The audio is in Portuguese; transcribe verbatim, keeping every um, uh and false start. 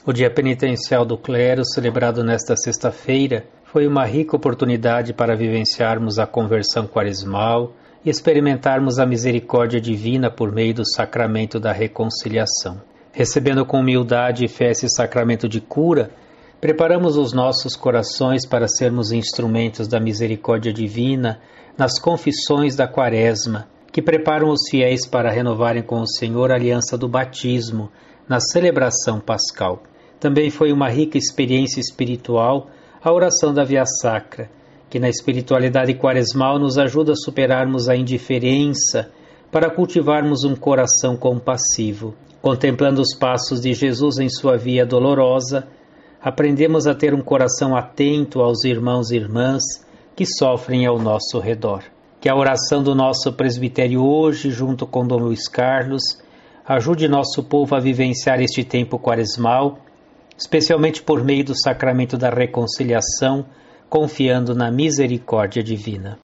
O dia penitencial do clero, celebrado nesta sexta-feira, foi uma rica oportunidade para vivenciarmos a conversão quaresmal e experimentarmos a misericórdia divina por meio do sacramento da reconciliação. Recebendo com humildade e fé esse sacramento de cura, preparamos os nossos corações para sermos instrumentos da misericórdia divina nas confissões da Quaresma, que preparam os fiéis para renovarem com o Senhor a aliança do batismo na celebração pascal. Também foi uma rica experiência espiritual a oração da Via Sacra, que na espiritualidade quaresmal nos ajuda a superarmos a indiferença para cultivarmos um coração compassivo. Contemplando os passos de Jesus em sua via dolorosa, aprendemos a ter um coração atento aos irmãos e irmãs que sofrem ao nosso redor. Que a oração do nosso presbitério hoje, junto com Dom Luiz Carlos, ajude nosso povo a vivenciar este tempo quaresmal, especialmente por meio do sacramento da reconciliação, confiando na misericórdia divina.